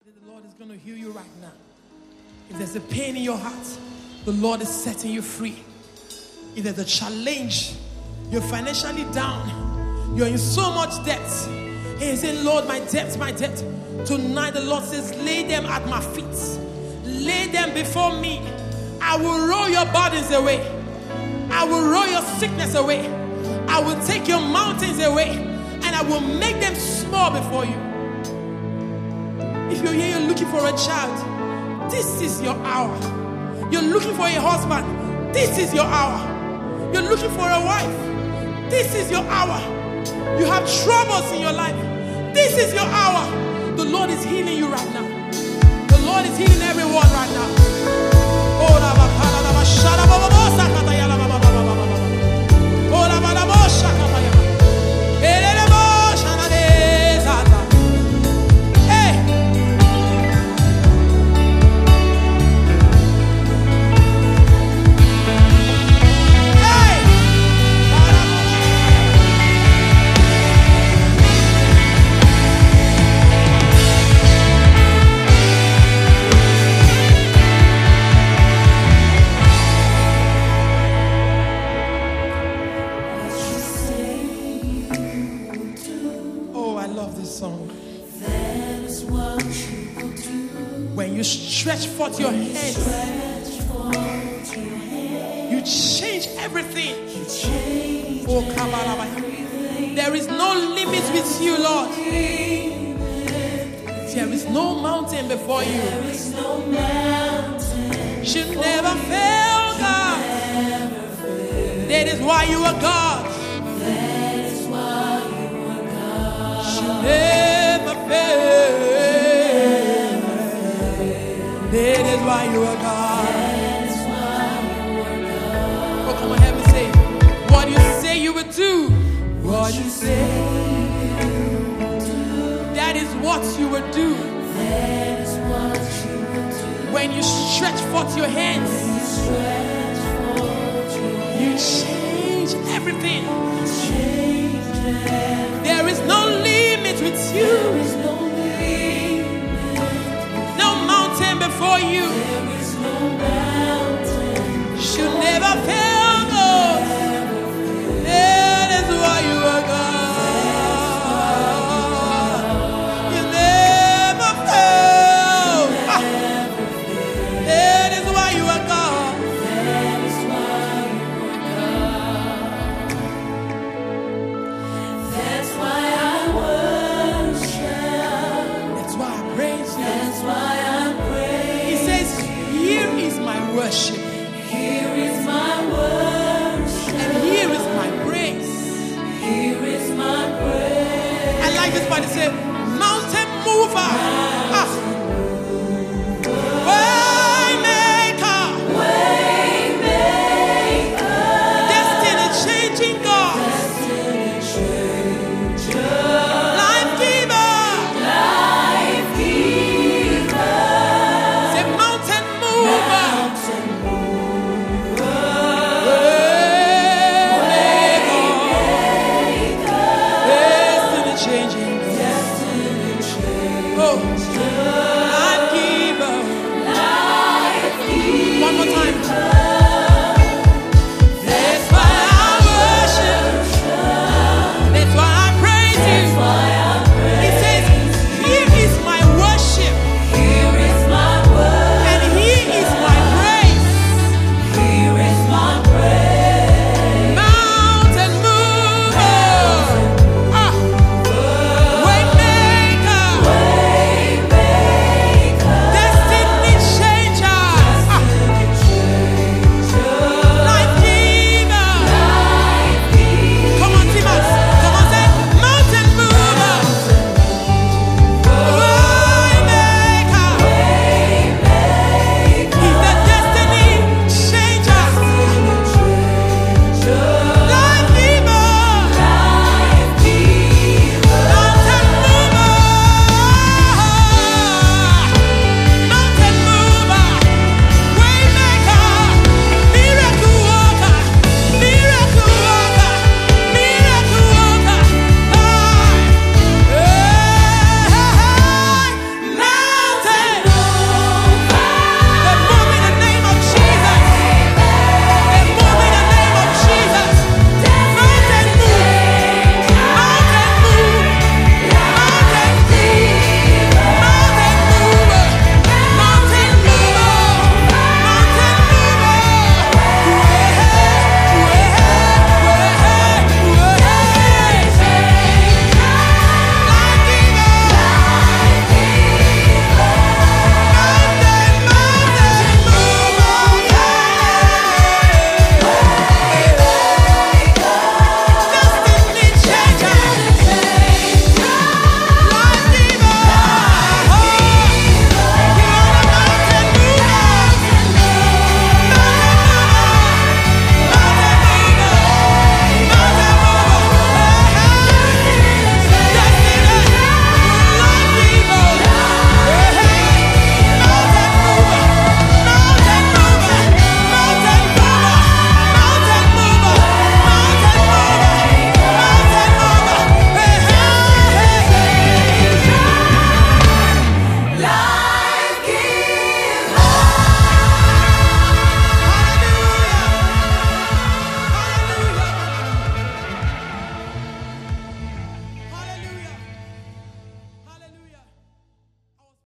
The Lord is going to heal you right now. If there's a pain in your heart, the Lord is setting you free. If there's a challenge, you're financially down, you're in so much debt, and you're saying, Lord, my debt, my debt. Tonight the Lord says, lay them at my feet. Lay them before me. I will roll your burdens away. I will roll your sickness away. I will take your mountains away, and I will make them small before you. If you're here, you're looking for a child, this is your hour. You're looking for a husband, this is your hour. You're looking for a wife, this is your hour. You have troubles in your life, this is your hour. The Lord is healing you right now. The Lord is healing everyone right now. Stretch forth your hands. You change everything. Oh, there is no limit with you, Lord. There is no mountain before you. Should never fail, God. That is why you are God. Should never fail. That is why you are God. Oh, come on, have me say, what you say you would do. What you say you would do. That is what you would do. That is what you would do. When you stretch forth your hands, you change everything. There is no limit with you. Before you, there is no mountain. Should never fail, God. That is why you are God. You never fail. That is why you are God. That is why you are God. That's why I worship. That's why I praise you. That's why worship. Here is my worship. And here is my praise. Here is my praise. I like this part. It says, mountain mover. Changing, destiny change. Oh.